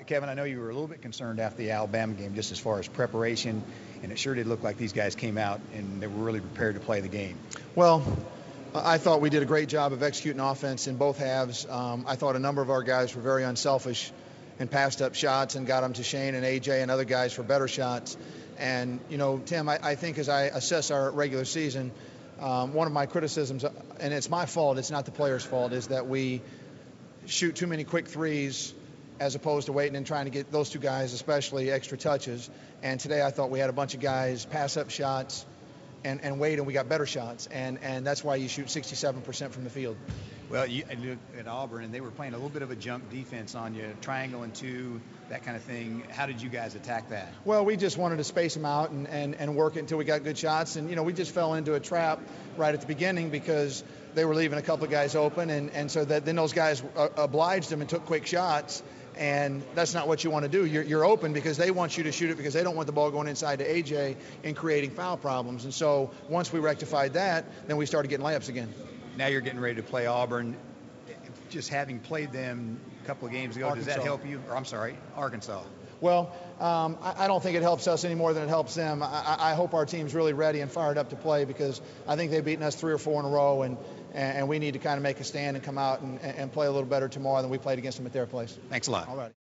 Kevin, I know you were a little bit concerned after the Alabama game just as far as preparation, and it sure did look like these guys came out and they were really prepared to play the game. Well, I thought we did a great job of executing offense in both halves. I thought a number of our guys were very unselfish and passed up shots and got them to Shane and AJ and other guys for better shots. And, you know, Tim, I think as I assess our regular season, one of my criticisms, and it's my fault, it's not the players' fault, is that we shoot too many quick threes as opposed to waiting and trying to get those two guys, especially, extra touches. And today I thought we had a bunch of guys pass up shots and wait, and we got better shots. And that's why you shoot 67% from the field. Well, you look at Auburn, and they were playing a little bit of a jump defense on you, triangle and two, that kind of thing. How did you guys attack that? Well, we just wanted to space them out and work it until we got good shots. And, you know, we just fell into a trap right at the beginning because they were leaving a couple of guys open. And so then those guys obliged them and took quick shots. And that's not what you want to do. You're open because they want you to shoot it because they don't want the ball going inside to AJ and creating foul problems. And so once we rectified that, then we started getting layups again. Now you're getting ready to play Auburn. Just having played them a couple of games ago, Arkansas. Does that help you? Or I'm sorry, Arkansas. Well, I don't think it helps us any more than it helps them. I hope our team's really ready and fired up to play because I think they've beaten us 3 or 4 in a row, and we need to kind of make a stand and come out and play a little better tomorrow than we played against them at their place. Thanks a lot. All right.